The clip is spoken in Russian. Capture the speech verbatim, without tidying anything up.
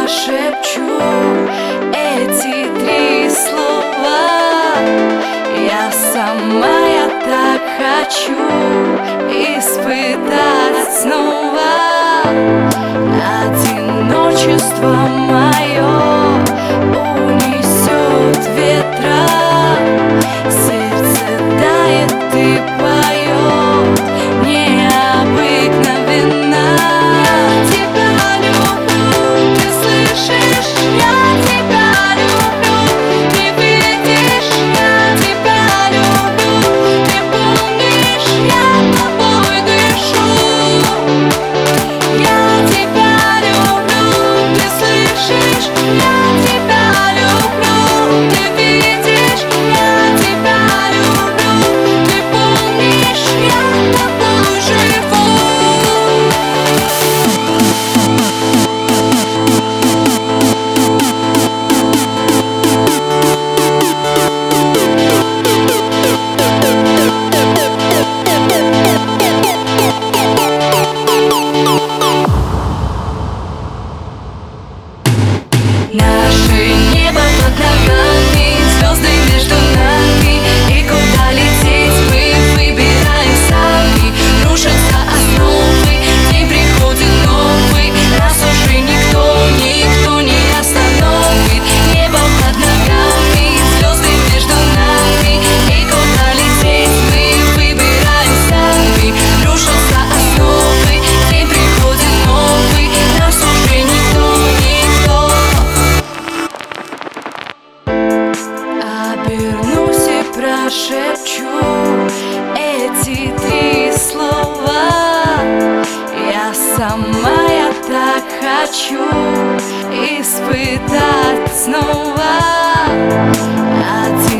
прошепчу эти три слова. Я сама, я так хочу испытать снова одиночество мое унесет ветра. Сердце тает и поет необыкновенно. Тебя люблю, ты слышишь? Я тебя люблю, ты видишь? Я тебя люблю, ты помнишь? Я тобой дышу. Я тебя люблю, ты слышишь? Я тебя люблю, ты видишь? Я тебя люблю, ты помнишь? Я тобой живу. Наше небо под ногами, звезды между нами, и куда лететь мы выбираем сами. Рушатся основы, день приходит новый, нас уже никто, никто не остановит. Небо под ногами, звезды между нами, и куда лететь мы выбираем сами. Рушатся основы, день приходит новый, нас уже никто, никто. Обернусь и прошепчу эти три слова. Я сама, я так хочу испытать снова один